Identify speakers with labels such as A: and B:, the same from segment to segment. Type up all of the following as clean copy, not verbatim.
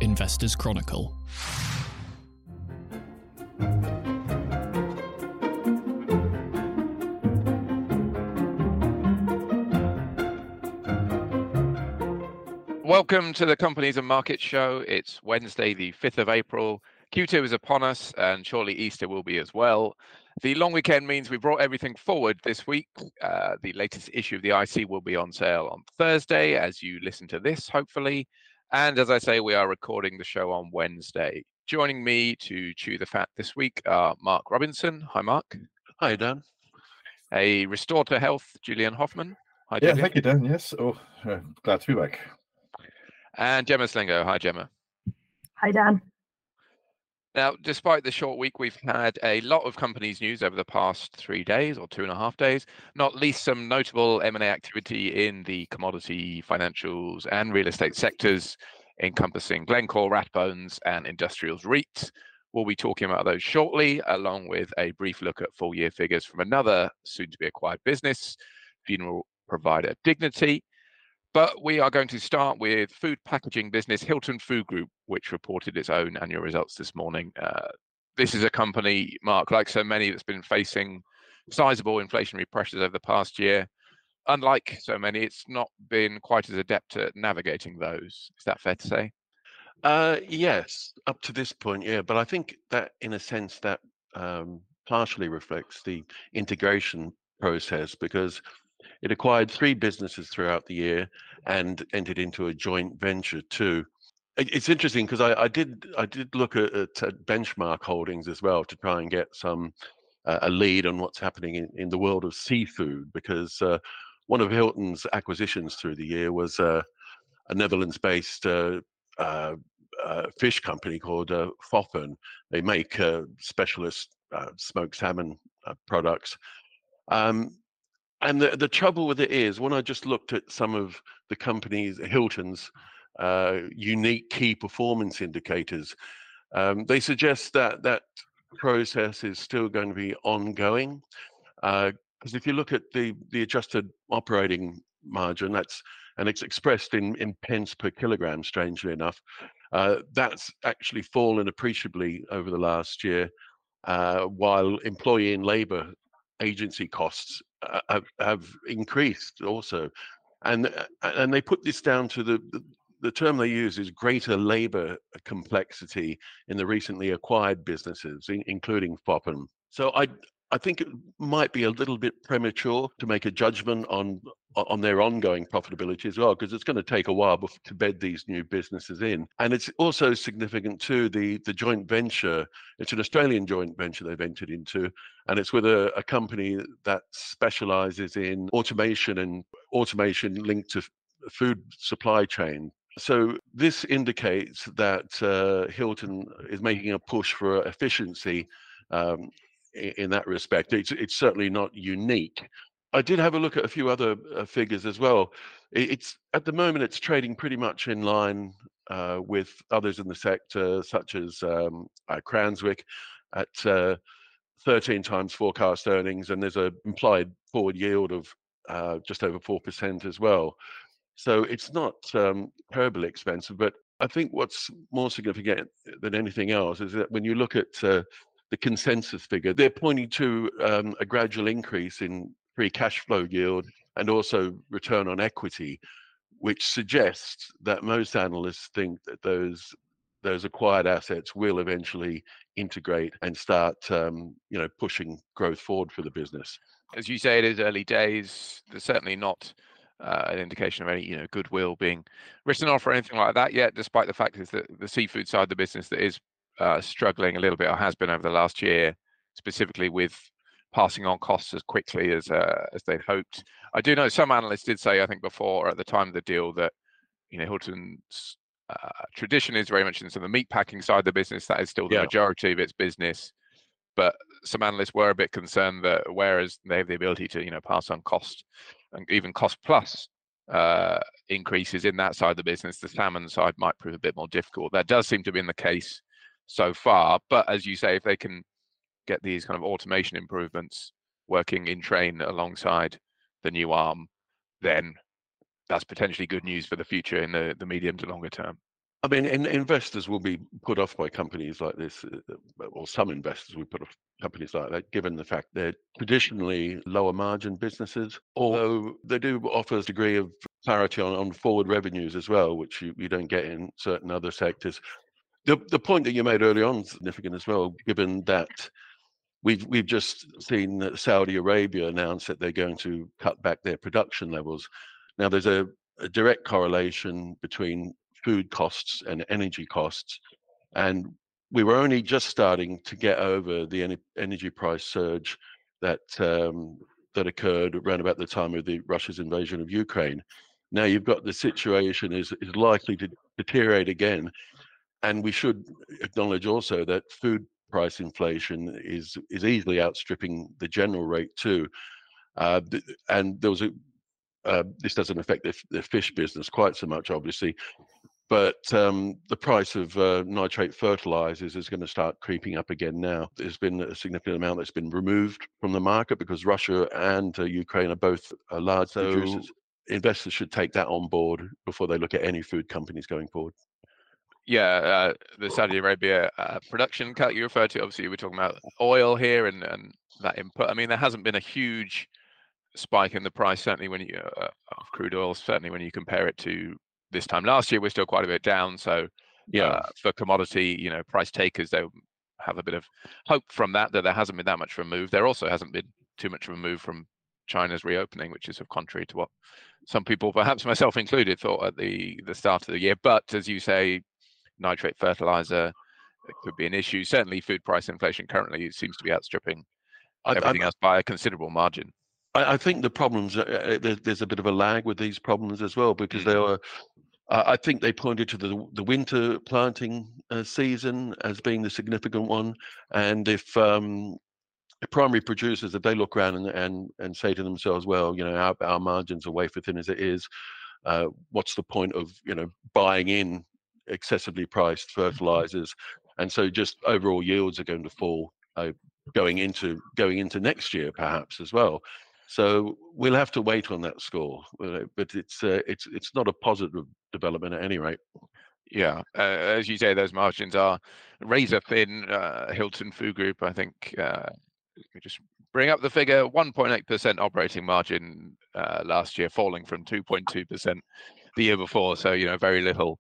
A: Investors Chronicle.
B: Welcome to the Companies and Markets Show. It's Wednesday, the 5th of April. Q2 is upon us, and shortly Easter will be as well. The long weekend means we brought everything forward this week. The latest issue of the IC will be on sale on Thursday, as you listen to this, hopefully. And as I say, we are recording the show on Wednesday. Joining me to chew the fat this week are Mark Robinson. Hi, Mark.
C: Hi, Dan.
B: A Restore to Health, Julian Hoffman. Hi,
C: Yeah,
B: Julian.
C: thank you, Dan. Yes. Glad to be back.
B: And Gemma Slingo. Hi, Gemma.
D: Hi, Dan.
B: Now, despite the short week, we've had a lot of companies news over the past 3 days or 2.5 days, not least some notable M&A activity in the commodity, financials and real estate sectors, encompassing Glencore, Rathbones and Industrials REIT. We'll be talking about those shortly, along with a brief look at full year figures from another soon-to-be acquired business, funeral provider Dignity. But we are going to start with food packaging business Hilton Food Group, which reported its own annual results this morning. This is a company, Mark, like so many, that's been facing sizable inflationary pressures over the past year. Unlike so many, it's not been quite as adept at navigating those. Is that fair to say?
C: Yes, up to this point, yeah. But I think that, in a sense, that partially reflects the integration process, because it acquired 3 businesses throughout the year and entered into a joint venture too. It's interesting because I did look at Benchmark Holdings as well to try and get some a lead on what's happening in the world of seafood, because one of Hilton's acquisitions through the year was a Netherlands-based fish company called Foppen. They make specialist smoked salmon products. And the trouble with it is, when I just looked at some of the companies, Hilton's unique key performance indicators, they suggest that that process is still going to be ongoing. Because if you look at the adjusted operating margin, it's expressed in pence per kilogram, strangely enough, that's actually fallen appreciably over the last year, while employee and labor agency costs have increased also, and they put this down to the term they use is greater labor complexity in the recently acquired businesses, including Foppen. So I think it might be a little bit premature to make a judgment on their ongoing profitability as well, because it's going to take a while to bed these new businesses in. And it's also significant too, the joint venture. It's an Australian joint venture they've entered into, and it's with a company that specializes in automation linked to food supply chain. So this indicates that Hilton is making a push for efficiency in that respect. It's certainly not unique. I did have a look at a few other figures as well. It's at the moment it's trading pretty much in line with others in the sector, such as Cranswick at 13 times forecast earnings, and there's an implied forward yield of just over 4% as well. So it's not terribly expensive, but I think what's more significant than anything else is that when you look at the consensus figure, they're pointing to a gradual increase in free cash flow yield and also return on equity, which suggests that most analysts think that those acquired assets will eventually integrate and start pushing growth forward for the business.
B: As you say, it is early days. There's certainly not an indication of any goodwill being written off or anything like that yet, despite the fact is that the seafood side of the business that is struggling a little bit, or has been over the last year, specifically with passing on costs as quickly as they'd hoped. I do know some analysts did say, I think before, at the time of the deal, that Hilton's tradition is very much into the meat packing side of the business. That is still the majority of its business. But some analysts were a bit concerned that whereas they have the ability to pass on cost and even cost plus increases in that side of the business, the salmon side might prove a bit more difficult. That does seem to be in the case so far. But as you say, if they can get these kind of automation improvements working in train alongside the new arm, then that's potentially good news for the future in the medium to longer term.
C: I mean, investors will be put off by companies like this, or some investors will put off companies like that, given the fact they're traditionally lower margin businesses, although they do offer a degree of clarity on forward revenues as well, which you don't get in certain other sectors. The point that you made early on is significant as well, given that we've just seen that Saudi Arabia announce that they're going to cut back their production levels. Now, there's a direct correlation between food costs and energy costs, and we were only just starting to get over the energy price surge that that occurred around about the time of the Russia's invasion of Ukraine. Now you've got the situation is likely to deteriorate again, and we should acknowledge also that food price inflation is easily outstripping the general rate too. And there was a this doesn't affect the fish business quite so much, obviously, but the price of nitrate fertilizers is going to start creeping up again now. There's been a significant amount that's been removed from the market because Russia and Ukraine are both large producers. Investors should take that on board before they look at any food companies going forward.
B: Yeah, the Saudi Arabia production cut you referred to, obviously we're talking about oil here and that input. I mean, there hasn't been a huge spike in the price, certainly when you of crude oil, certainly when you compare it to this time last year. We're still quite a bit down. So for commodity, price takers, they'll have a bit of hope from that there hasn't been that much of a move. There also hasn't been too much of a move from China's reopening, which is sort of contrary to what some people, perhaps myself included, thought at the start of the year. But as you say, nitrate fertilizer could be an issue. Certainly food price inflation currently seems to be outstripping everything else by a considerable margin.
C: I think the problems, there's a bit of a lag with these problems as well, because they were, I think they pointed to the winter planting season as being the significant one. And if primary producers, if they look around and say to themselves, well, our margins are wafer thin as it is, what's the point of buying in excessively priced fertilizers? And so just overall yields are going to fall going into next year perhaps as well. So we'll have to wait on that score, but it's not a positive development at any rate.
B: Yeah, as you say, those margins are razor thin. Hilton Food Group, I think, just bring up the figure, 1.8% operating margin last year, falling from 2.2% the year before. So very little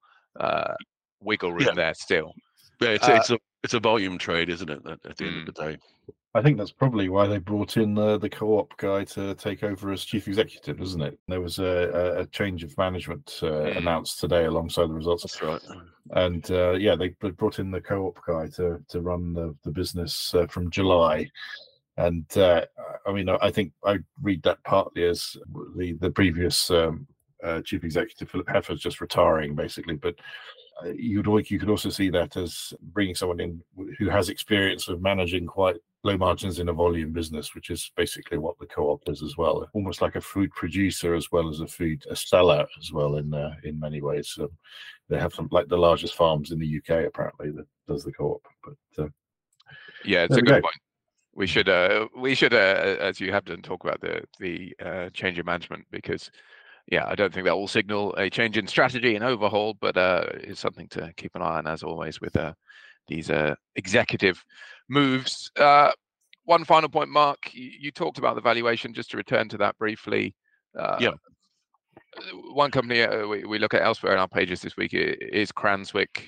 B: wiggle room there still.
C: Yeah, it's a volume trade, isn't it? At the end of the day.
A: I think that's probably why they brought in the Co-op guy to take over as chief executive, isn't it? There was a change of management announced today alongside the results.
C: That's right.
A: And they brought in the Co-op guy to run the business from July. And I mean, I think I read that partly as the previous chief executive, Philip Heffer's, just retiring, basically. But you could also see that as bringing someone in who has experience of managing quite low margins in a volume business, which is basically what the Co-op is as well. Almost like a food producer as well as a seller as well in many ways. So they have some, like the largest farms in the UK apparently, that does the Co-op. But
B: yeah, it's a good point. We should, as you have done, talk about the change of management, because I don't think that will signal a change in strategy and overhaul, but it's something to keep an eye on, as always, with these executive moves. One final point, Mark, you talked about the valuation, just to return to that briefly. One company we look at elsewhere in our pages this week is Cranswick.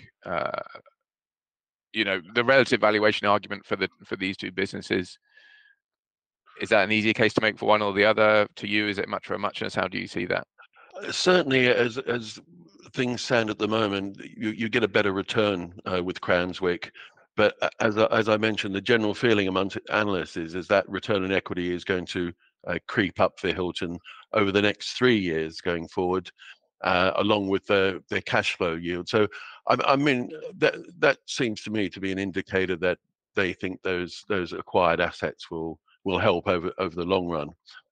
B: The relative valuation argument for these two businesses, is that an easy case to make for one or the other? To you, is it much for a muchness? How do you see that?
C: Certainly, as things stand at the moment, you get a better return with Cranswick. But as I mentioned, the general feeling among analysts is that return on equity is going to creep up for Hilton over the next 3 years going forward, along with their cash flow yield. So I mean that seems to me to be an indicator that they think those acquired assets will help over the long run.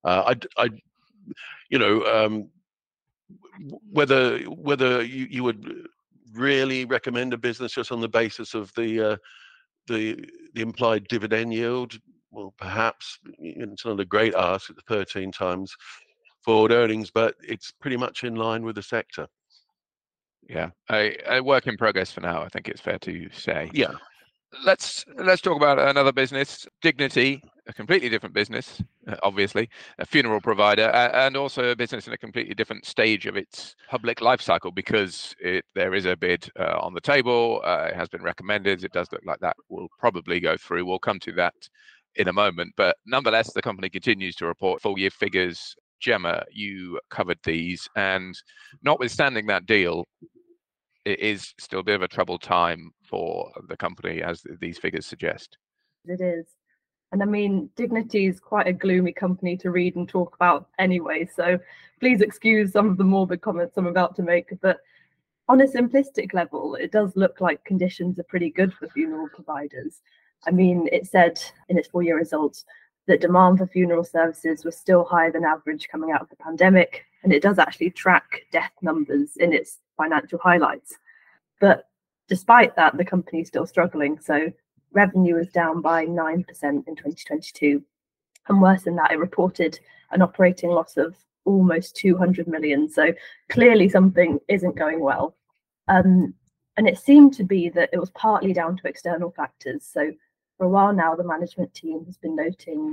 C: Whether you would really recommend a business just on the basis of the implied dividend yield, well, perhaps it's not a great ask at the 13 times forward earnings, but it's pretty much in line with the sector.
B: Yeah, a work in progress for now, I think it's fair to say.
C: Yeah.
B: Let's talk about another business, Dignity, a completely different business, obviously, a funeral provider, and also a business in a completely different stage of its public life cycle, because there is a bid on the table. It has been recommended. It does look like that will probably go through. We'll come to that in a moment, but nonetheless, the company continues to report full year figures. Gemma, you covered these, and notwithstanding that deal, it is still a bit of a troubled time for the company, as these figures suggest.
D: It is. And I mean, Dignity is quite a gloomy company to read and talk about anyway, so please excuse some of the morbid comments I'm about to make. But on a simplistic level, it does look like conditions are pretty good for funeral providers. I mean, it said in its full year results that demand for funeral services was still higher than average coming out of the pandemic, and it does actually track death numbers in its financial highlights. But despite that, the company is still struggling. So revenue is down by 9% in 2022. And worse than that, it reported an operating loss of almost 200 million. So clearly something isn't going well. And it seemed to be that it was partly down to external factors. So for a while now, the management team has been noting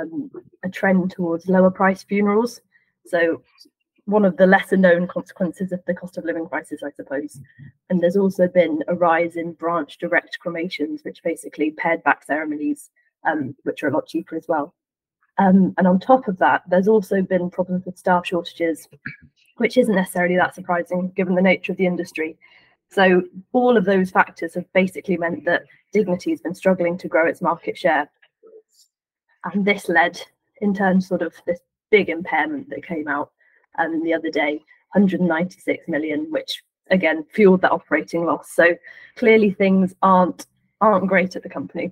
D: a trend towards lower price funerals. So one of the lesser known consequences of the cost of living crisis, I suppose. And there's also been a rise in branch direct cremations, which basically pared back ceremonies, which are a lot cheaper as well. And on top of that, there's also been problems with staff shortages, which isn't necessarily that surprising given the nature of the industry. So all of those factors have basically meant that Dignity has been struggling to grow its market share. And this led in turn sort of this big impairment that came out the other day, 196 million, which again fueled that operating loss. So clearly things aren't great at the company.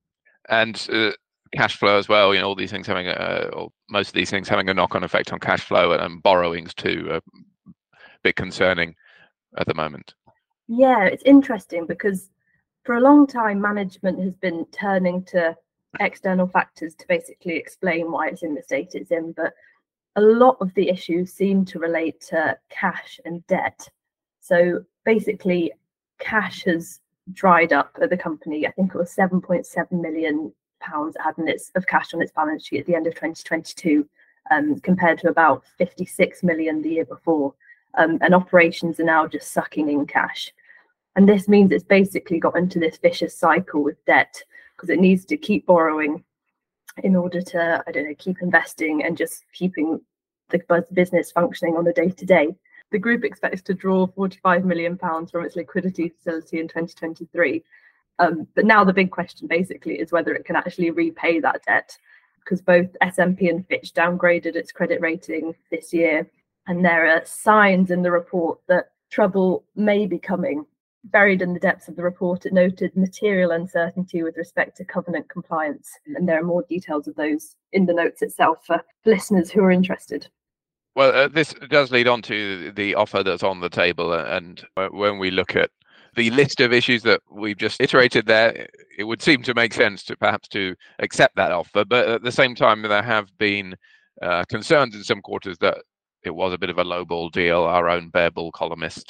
B: And cash flow as well, all these things having or most of these things having a knock-on effect on cash flow, and borrowings too, a bit concerning at the moment.
D: Yeah, it's interesting because for a long time management has been turning to external factors to basically explain why it's in the state it's in, but a lot of the issues seem to relate to cash and debt. So basically, cash has dried up at the company. I think it was 7.7 million pounds it had of cash on its balance sheet at the end of 2022, compared to about 56 million the year before. And operations are now just sucking in cash. And this means it's basically got into this vicious cycle with debt, because it needs to keep borrowing in order to, keep investing and just keeping the business functioning on a day-to-day. The group expects to draw £45 million from its liquidity facility in 2023. But now the big question basically is whether it can actually repay that debt, because both S&P and Fitch downgraded its credit rating this year. And there are signs in the report that trouble may be coming. Buried in the depths of the report, it noted material uncertainty with respect to covenant compliance. And there are more details of those in the notes itself for listeners who are interested.
B: Well, this does lead on to the offer that's on the table. And when we look at the list of issues that we've just iterated there, it would seem to make sense to perhaps to accept that offer. But at the same time, there have been concerns in some quarters that it was a bit of a lowball deal. Our own Bearbull columnist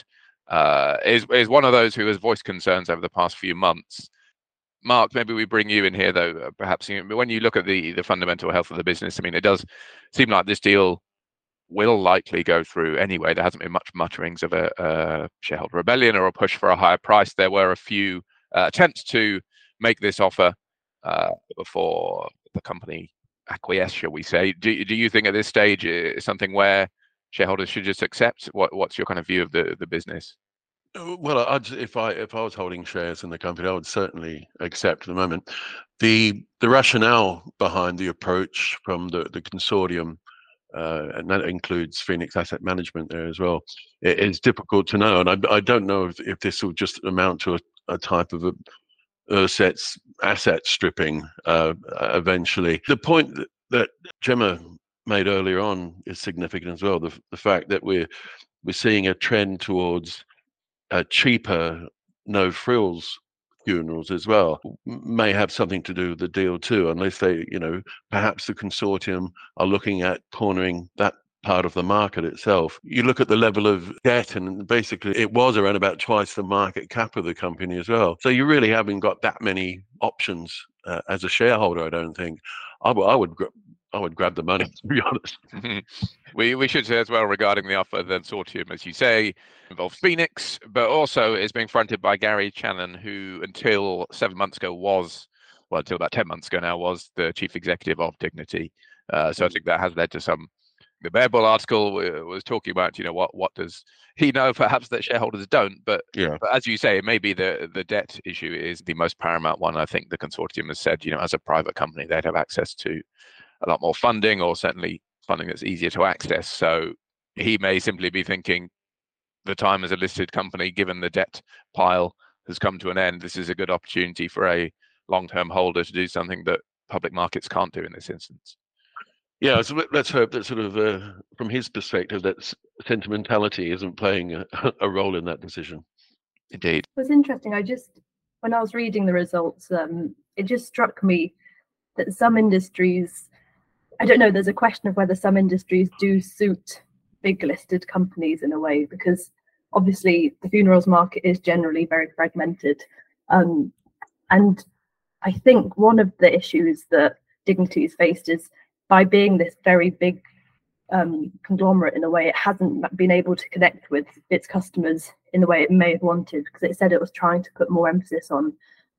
B: is one of those who has voiced concerns over the past few months. Mark, maybe we bring you in here, though. Perhaps when you look at the fundamental health of the business, I mean, it does seem like this deal will likely go through anyway. There hasn't been much mutterings of a shareholder rebellion or a push for a higher price. There were a few attempts to make this offer before the company acquiesced, shall we say. Do you think at this stage is something where shareholders should just accept? What's your kind of view of the business?
C: Well, if I was holding shares in the company, I would certainly accept at the moment. The rationale behind the approach from the consortium, and that includes Phoenix Asset Management there as well, it is difficult to know. And I don't know if this will just amount to a type of asset stripping eventually. The point that Gemma made earlier on is significant as well. The fact that we're seeing a trend towards cheaper, no frills funerals as well may have something to do with the deal too, unless they, perhaps the consortium are looking at cornering that part of the market itself. You look at the level of debt, and basically it was around about twice the market cap of the company as well. So you really haven't got that many options as a shareholder, I don't think. I would grab the money, to be honest.
B: We should say as well regarding the offer, the consortium, as you say, involves Phoenix, but also is being fronted by Gary Channon, who until 7 months ago until about 10 months ago now, was the chief executive of Dignity. So I think that has led to some. The Bear Bull article was talking about, what does he know, perhaps that shareholders don't. But as you say, maybe the debt issue is the most paramount one. I think the consortium has said, as a private company, they'd have access to a lot more funding, or certainly funding that's easier to access. So he may simply be thinking the time as a listed company, given the debt pile has come to an end, this is a good opportunity for a long-term holder to do something that public markets can't do in this instance.
C: Yeah, so let's hope that sort of, from his perspective, that sentimentality isn't playing a role in that decision.
B: Indeed.
D: It was interesting. When I was reading the results, it just struck me that some industries, I don't know, there's a question of whether some industries do suit big listed companies in a way, because obviously the funerals market is generally very fragmented. And I think one of the issues that Dignity has faced is, by being this very big conglomerate in a way, it hasn't been able to connect with its customers in the way it may have wanted, because it said it was trying to put more emphasis on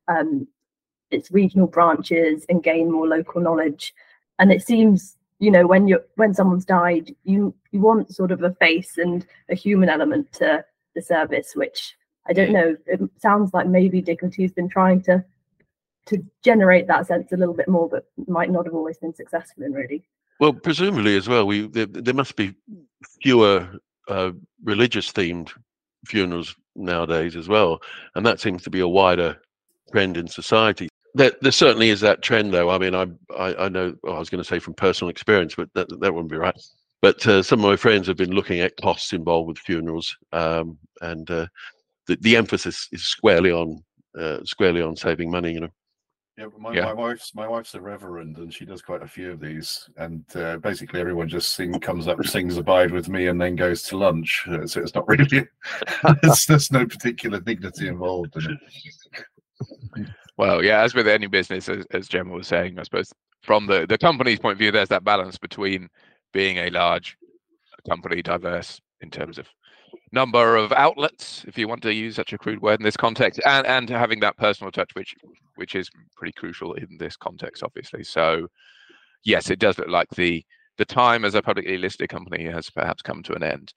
D: its regional branches and gain more local knowledge. And it seems, when someone's died, you want sort of a face and a human element to the service, which I don't know. It sounds like maybe Dignity has been trying to generate that sense a little bit more, but might not have always been successful in, really.
C: Well, presumably as well, there must be fewer religious themed funerals nowadays as well, and that seems to be a wider trend in society. There certainly is that trend, though. I mean, I know, I was going to say from personal experience, but that wouldn't be right. But some of my friends have been looking at costs involved with funerals, and the emphasis is squarely on saving money.
A: Yeah, my wife's a reverend, and she does quite a few of these. And basically, everyone just comes up, sings "Abide with Me," and then goes to lunch. So it's not really there's no particular dignity involved in it.
B: Well, yeah, as with any business, as Gemma was saying, I suppose from the company's point of view, there's that balance between being a large company, diverse in terms of number of outlets, if you want to use such a crude word in this context, and having that personal touch, which is pretty crucial in this context, obviously. So yes, it does look like the time as a publicly listed company has perhaps come to an end.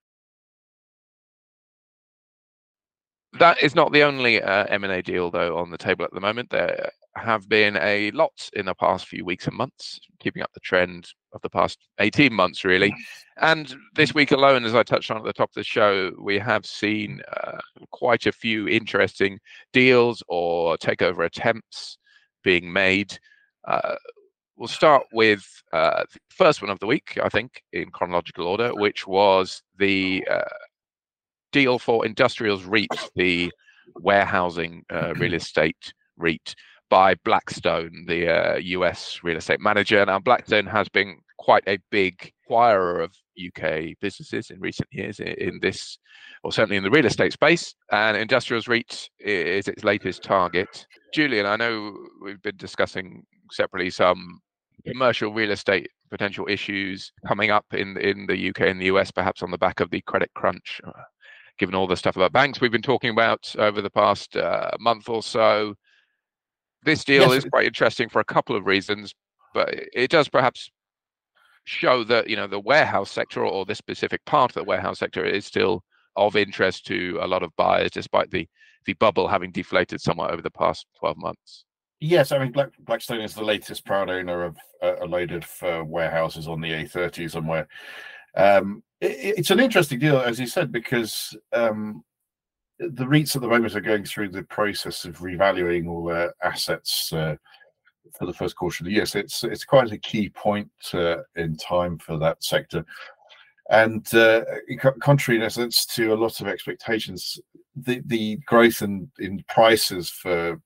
B: That is not the only M&A deal, though, on the table at the moment. There have been a lot in the past few weeks and months, keeping up the trend of the past 18 months, really. And this week alone, as I touched on at the top of the show, we have seen quite a few interesting deals or takeover attempts being made. We'll start with the first one of the week, I think, in chronological order, which was the deal for Industrials REIT, the warehousing real estate REIT, by Blackstone, the US real estate manager. Now, Blackstone has been quite a big acquirer of UK businesses in recent years in this, or certainly in the real estate space, and Industrials REIT is its latest target. Julian, I know we've been discussing separately some commercial real estate potential issues coming up in the UK and the US, perhaps on the back of the credit crunch, given all the stuff about banks we've been talking about over the past month or so. This deal is quite interesting for a couple of reasons, but it does perhaps show that, the warehouse sector, or this specific part of the warehouse sector, is still of interest to a lot of buyers, despite the bubble having deflated somewhat over the past 12 months.
A: Yes, I mean, Blackstone is the latest proud owner of a load of warehouses on the A30 somewhere. It's an interesting deal, as you said, because the REITs at the moment are going through the process of revaluing all their assets for the first quarter of the year. So it's quite a key point in time for that sector. And contrary in essence to a lot of expectations, the growth in prices for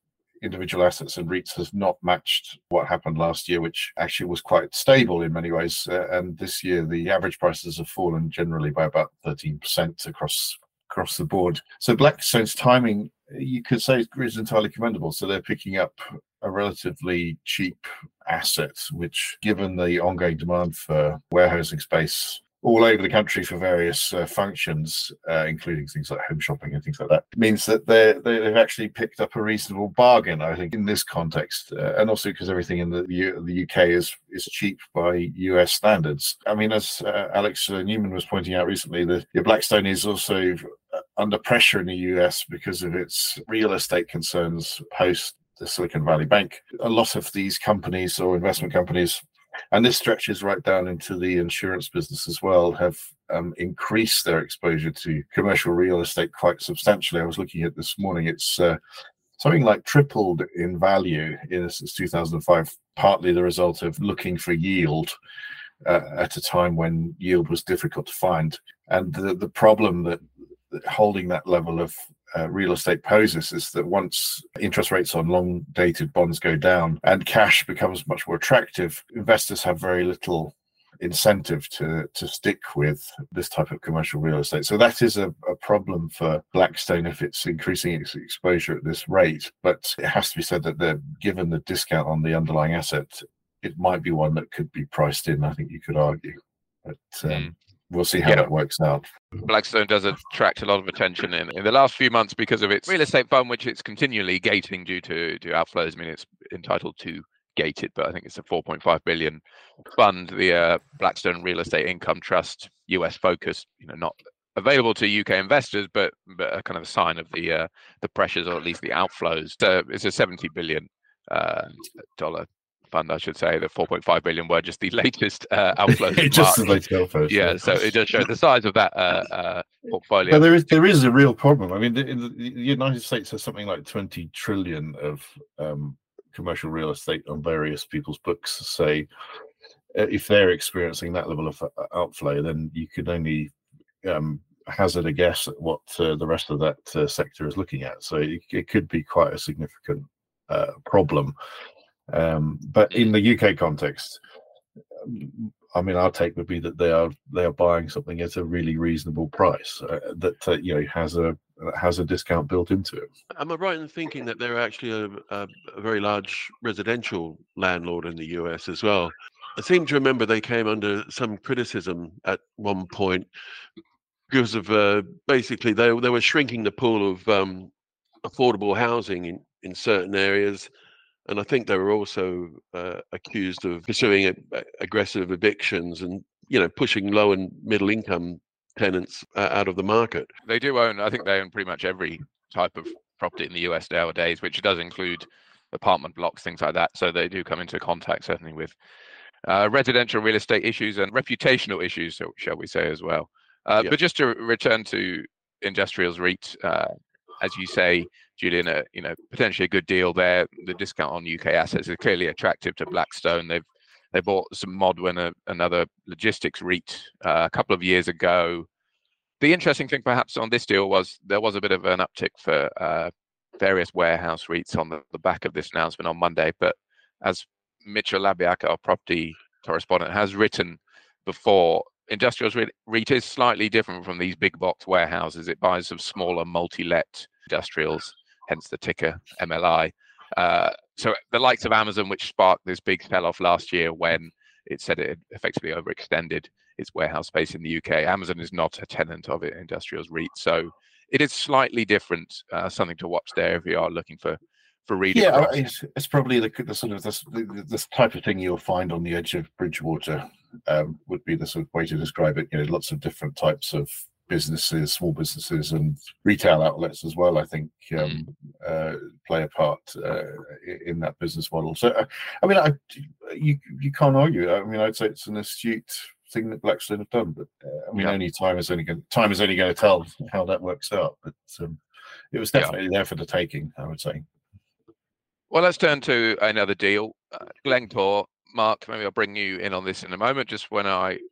A: individual assets and REITs has not matched what happened last year, which actually was quite stable in many ways. And this year, the average prices have fallen generally by about 13% across the board. So Blackstone's timing, you could say, is entirely commendable. So they're picking up a relatively cheap asset, which, given the ongoing demand for warehousing space all over the country for various functions, including things like home shopping and things like that, means that they've actually picked up a reasonable bargain, I think, in this context, and also because everything in the UK is cheap by US standards. I mean, as Alex Newman was pointing out recently, Blackstone is also under pressure in the US because of its real estate concerns post the Silicon Valley Bank. A lot of these companies or investment companies, and this stretches right down into the insurance business as well, have increased their exposure to commercial real estate quite substantially. I was looking at this morning, it's something like tripled in value since 2005, partly the result of looking for yield at a time when yield was difficult to find. And the problem that holding that level of real estate poses is that once interest rates on long dated bonds go down and cash becomes much more attractive, investors have very little incentive to stick with this type of commercial real estate. So that is a problem for Blackstone if it's increasing its exposure at this rate. But it has to be said that given the discount on the underlying asset, it might be one that could be priced in, I think you could argue. But we'll see how that works out.
B: Blackstone does attract a lot of attention in the last few months because of its real estate fund, which it's continually gating due to outflows. I mean, it's entitled to gate it, but I think it's a 4.5 billion fund, the Blackstone Real Estate Income Trust, US focused, not available to UK investors, but a kind of a sign of the pressures, or at least the outflows. So it's a $70 billion dollar fund, I should say. The 4.5 billion were just the latest outflows.
A: Just the latest outflows.
B: Yeah, so it does show the size of that portfolio.
A: But there is a real problem. I mean, the United States has something like 20 trillion of commercial real estate on various people's books. Say, if they're experiencing that level of outflow, then you could only hazard a guess at what the rest of that sector is looking at. So it could be quite a significant problem. But in the UK context, I mean, our take would be that they are buying something at a really reasonable price that has a discount built into it.
C: Am I right in thinking that they're actually a very large residential landlord in the US as well? I seem to remember they came under some criticism at one point because of basically they were shrinking the pool of affordable housing in certain areas. And I think they were also accused of pursuing aggressive evictions and, pushing low and middle income tenants out of the market.
B: They do own, I think they own pretty much every type of property in the US nowadays, which does include apartment blocks, things like that. So they do come into contact certainly with residential real estate issues and reputational issues, shall we say, as well. But just to return to Industrials REIT, as you say, Julian, potentially a good deal there. The discount on UK assets is clearly attractive to Blackstone. They bought some Modwin, another logistics REIT, a couple of years ago. The interesting thing, perhaps, on this deal was there was a bit of an uptick for various warehouse REITs on the back of this announcement on Monday. But as Mitchell Labiak, our property correspondent, has written before, Industrials REIT is slightly different from these big box warehouses. It buys some smaller multi-let industrials, hence the ticker MLI. So the likes of Amazon, which sparked this big sell-off last year when it said it had effectively overextended its warehouse space in the UK. Amazon is not a tenant of it, Industrials REIT. So it is slightly different, something to watch there if you are looking for reading.
A: Yeah, it's probably the sort of this type of thing you'll find on the edge of Bridgewater, would be the sort of way to describe it. Lots of different types of businesses, small businesses, and retail outlets as well, I think, play a part in that business model. So, I mean, you can't argue. I mean, I'd say it's an astute thing that Blackstone have done, but I mean, only time is only going to tell how that works out. But it was definitely there for the taking, I would say.
B: Well, let's turn to another deal, Glencore. Mark, maybe I'll bring you in on this in a moment. Just when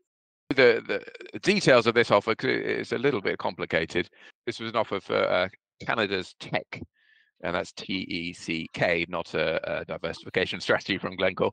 B: the details of this offer, 'cause it's a little bit complicated. This was an offer for Canada's tech and that's TECK, not a diversification strategy from Glencore.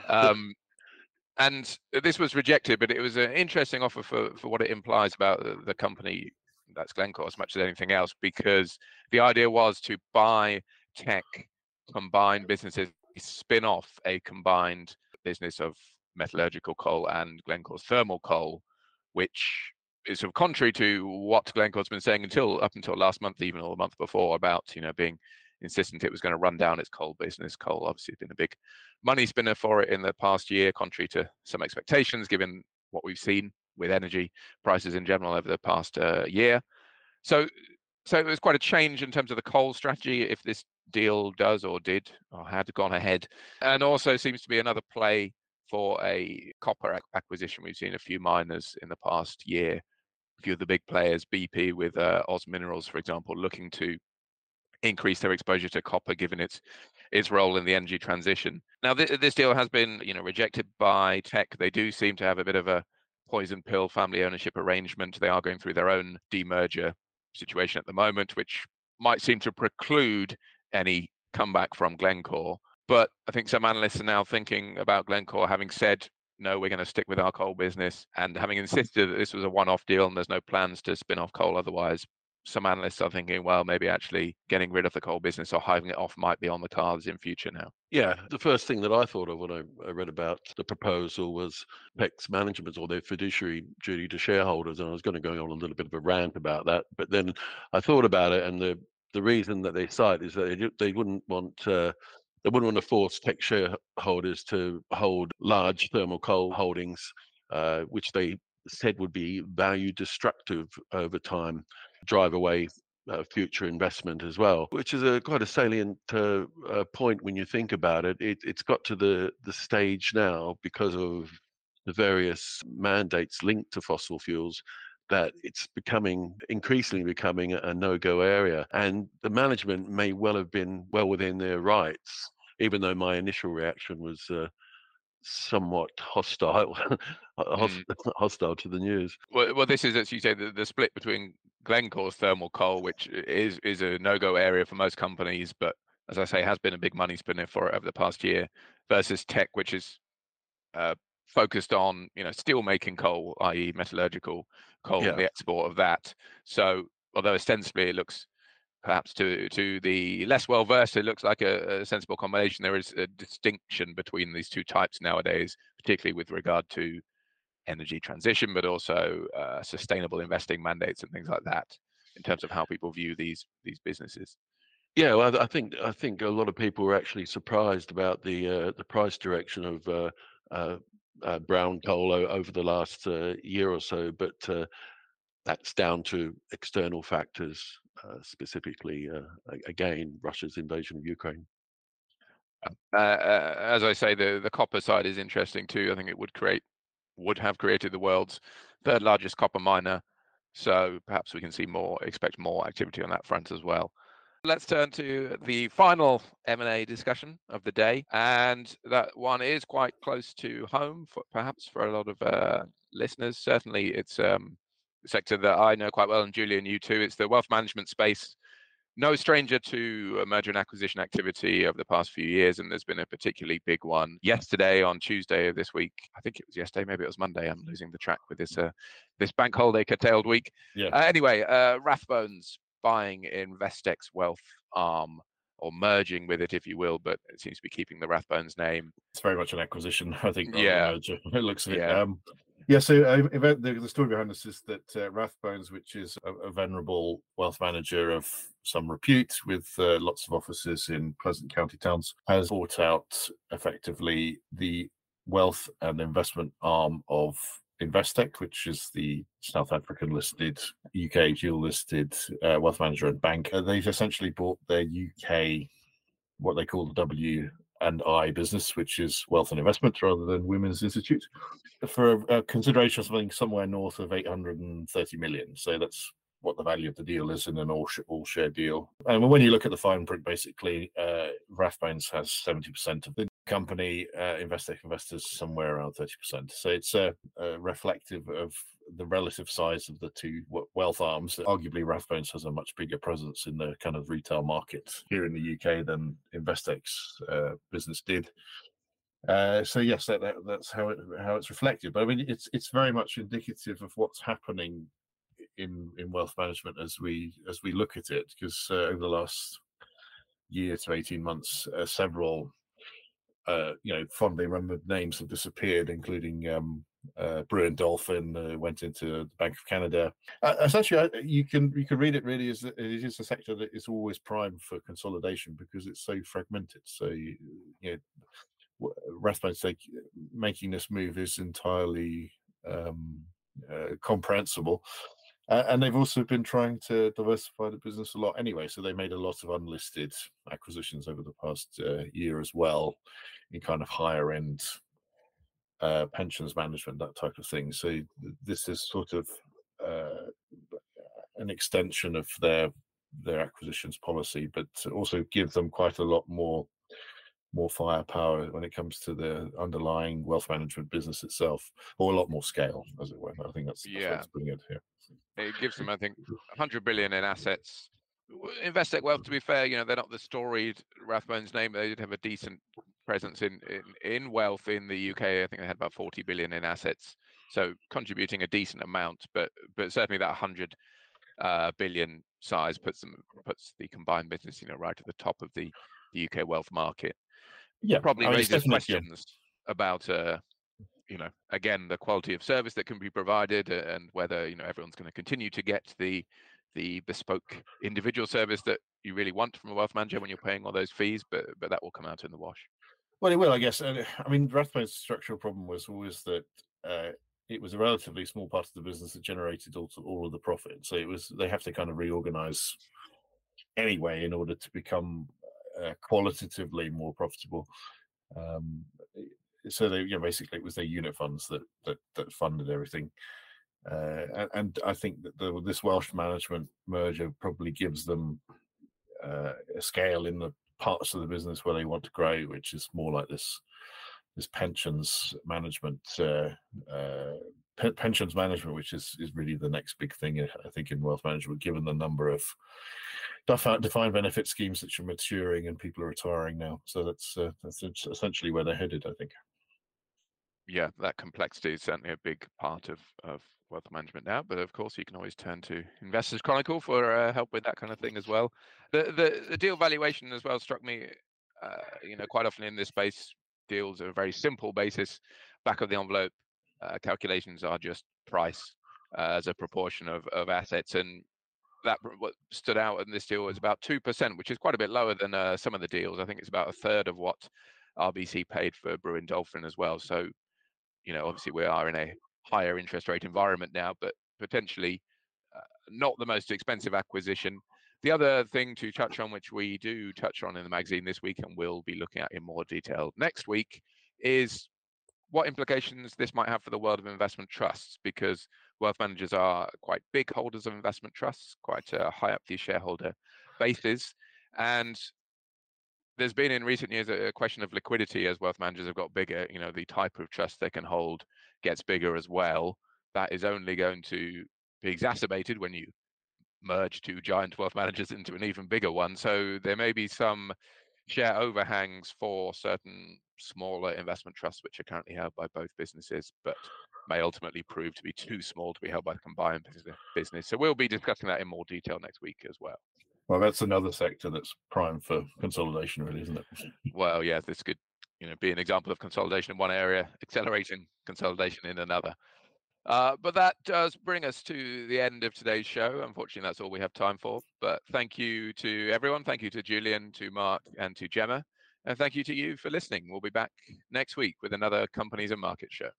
B: And this was rejected, but it was an interesting offer for what it implies about the company, that's Glencore, as much as anything else, because the idea was to buy Teck, combine businesses, spin off a combined business of metallurgical coal and Glencore's thermal coal, which is sort of contrary to what Glencore's been saying up until last month, even, or the month before, about being insistent it was going to run down its coal business. Coal obviously has been a big money spinner for it in the past year, contrary to some expectations, given what we've seen with energy prices in general over the past year. So it was quite a change in terms of the coal strategy, if this deal does or did or had gone ahead. And also seems to be another play for a copper acquisition. We've seen a few miners in the past year, a few of the big players, BP with Oz Minerals, for example, looking to increase their exposure to copper, given its role in the energy transition. Now, this deal has been rejected by Teck. They do seem to have a bit of a poison pill family ownership arrangement. They are going through their own demerger situation at the moment, which might seem to preclude any comeback from Glencore. But I think some analysts are now thinking about Glencore having said, no, we're going to stick with our coal business, and having insisted that this was a one-off deal and there's no plans to spin off coal otherwise. Some analysts are thinking, well, maybe actually getting rid of the coal business or hiving it off might be on the cards in future now.
C: Yeah, the first thing that I thought of when I read about the proposal was Teck's management, or their fiduciary duty to shareholders, and I was going to go on a little bit of a rant about that. But then I thought about it, and the reason that they cite is that they wouldn't want to force Teck shareholders to hold large thermal coal holdings, which they said would be value destructive over time, drive away future investment as well, which is quite a salient point when you think about it. It's got to the stage now, because of the various mandates linked to fossil fuels, that it's increasingly becoming a no-go area. And the management may well have been well within their rights, even though my initial reaction was somewhat hostile hostile to the news.
B: Well, this is, as you say, the split between Glencore's thermal coal, which is a no-go area for most companies, but as I say, has been a big money spinner for it over the past year, versus Teck, which is focused on steel making coal, i.e. metallurgical coal, and the export of that. So although ostensibly it looks, perhaps to the less well-versed, it looks like a sensible combination, there is a distinction between these two types nowadays, particularly with regard to energy transition, but also sustainable investing mandates and things like that, in terms of how people view these businesses.
C: Yeah, well, I think a lot of people were actually surprised about the price direction of brown coal over the last year or so, but that's down to external factors, specifically, again, Russia's invasion of Ukraine.
B: As I say, the copper side is interesting too. I think it would have created the world's third largest copper miner. So perhaps we can expect more activity on that front as well. Let's turn to the final M&A discussion of the day, and that one is quite close to home, perhaps for a lot of listeners. Certainly, it's a sector that I know quite well, and Julian, you too. It's the wealth management space. No stranger to merger and acquisition activity over the past few years, and there's been a particularly big one yesterday, on Tuesday of this week. I think it was yesterday, maybe it was Monday. I'm losing the track with this bank holiday curtailed week.
A: Yeah.
B: Anyway, Rathbones buying Investec's wealth arm, or merging with it, if you will, but it seems to be keeping the Rathbones name.
A: It's very much an acquisition, I think.
B: Yeah.
A: It looks at
B: Yeah.
A: it. So the story behind this is that Rathbones, which is a venerable wealth manager of some repute with lots of offices in pleasant county towns, has bought out effectively the wealth and investment arm of Investec, which is the South African listed, UK dual listed wealth manager and bank. They've essentially bought their UK, what they call the W&I business, which is wealth and investment rather than Women's Institute, for a consideration of something somewhere north of 830 million. So that's what the value of the deal is in an all-share deal. And when you look at the fine print, basically, Rathbones has 70% of the company, Investec investors somewhere around 30%. So it's reflective of the relative size of the two wealth arms. Arguably, Rathbones has a much bigger presence in the kind of retail market here in the UK than Investec's business did. So yes, that's how it's reflected. But I mean, it's very much indicative of what's happening in wealth management as we look at it, because over the last year to 18 months, several fondly remembered names have disappeared, including Brewin Dolphin went into the Bank of Canada. Essentially, you can read it really as it is a sector that is always primed for consolidation because it's so fragmented. So Rathbones making this move is entirely comprehensible. And they've also been trying to diversify the business a lot anyway. So they made a lot of unlisted acquisitions over the past year as well, in kind of higher end pensions management, that type of thing. So this is sort of an extension of their acquisitions policy, but also give them quite a lot more firepower when it comes to the underlying wealth management business itself, or a lot more scale, as it were. I think that's what's brilliant here.
B: It gives them, I think, 100 billion in assets. Investec Wealth, to be fair, they're not the storied Rathbones name. They did have a decent presence in wealth in the UK. I think they had about 40 billion in assets, so contributing a decent amount. But certainly that 100 billion size puts the combined business, right at the top of the UK wealth market.
A: Yeah,
B: probably raises questions about again, the quality of service that can be provided, and whether everyone's going to continue to get the bespoke individual service that you really want from a wealth manager when you're paying all those fees. But that will come out in the wash.
A: Well, it will, I guess. I mean, Rathbones' structural problem was always that it was a relatively small part of the business that generated all of the profit. So they have to kind of reorganize anyway in order to become qualitatively more profitable. So they, basically it was their unit funds that funded everything. And I think that this Welsh management merger probably gives them a scale in the parts of the business where they want to grow, which is more like this pensions management, which is really the next big thing, I think, in wealth management, given the number of defined benefit schemes that are maturing and people are retiring now. So that's essentially where they're headed, I think.
B: Yeah, that complexity is certainly a big part of wealth management now. But of course, you can always turn to Investors Chronicle for help with that kind of thing as well. The deal valuation as well struck me. Quite often in this space, deals are a very simple basis. Back of the envelope calculations are just price as a proportion of assets, and that what stood out in this deal was about 2%, which is quite a bit lower than some of the deals. I think it's about a third of what RBC paid for Brewin Dolphin as well. So, obviously we are in a higher interest rate environment now, but potentially not the most expensive acquisition. The other thing to touch on, which we do touch on in the magazine this week and we'll be looking at in more detail next week, is what implications this might have for the world of investment trusts, because wealth managers are quite big holders of investment trusts, quite high up the shareholder bases. And there's been in recent years a question of liquidity as wealth managers have got bigger. The type of trust they can hold gets bigger as well. That is only going to be exacerbated when you merge two giant wealth managers into an even bigger one. So there may be some share overhangs for certain smaller investment trusts, which are currently held by both businesses, but may ultimately prove to be too small to be held by the combined business. So we'll be discussing that in more detail next week as well.
A: Well, that's another sector that's primed for consolidation, really, isn't it?
B: Well, yeah, this could, be an example of consolidation in one area, accelerating consolidation in another. But that does bring us to the end of today's show. Unfortunately, that's all we have time for. But thank you to everyone. Thank you to Julian, to Mark, and to Gemma. And thank you to you for listening. We'll be back next week with another Companies and Markets show.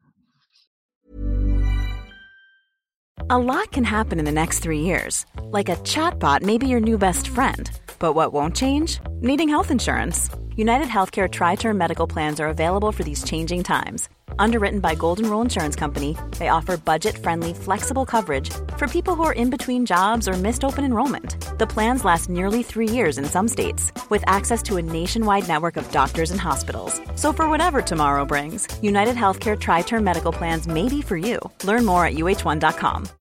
E: A lot can happen in the next 3 years. Like a chatbot may be your new best friend. But what won't change? Needing health insurance. United Healthcare Tri-Term Medical Plans are available for these changing times. Underwritten by Golden Rule Insurance Company, they offer budget-friendly, flexible coverage for people who are in between jobs or missed open enrollment. The plans last nearly 3 years in some states, with access to a nationwide network of doctors and hospitals. So for whatever tomorrow brings, United Healthcare Tri-Term Medical Plans may be for you. Learn more at uh1.com.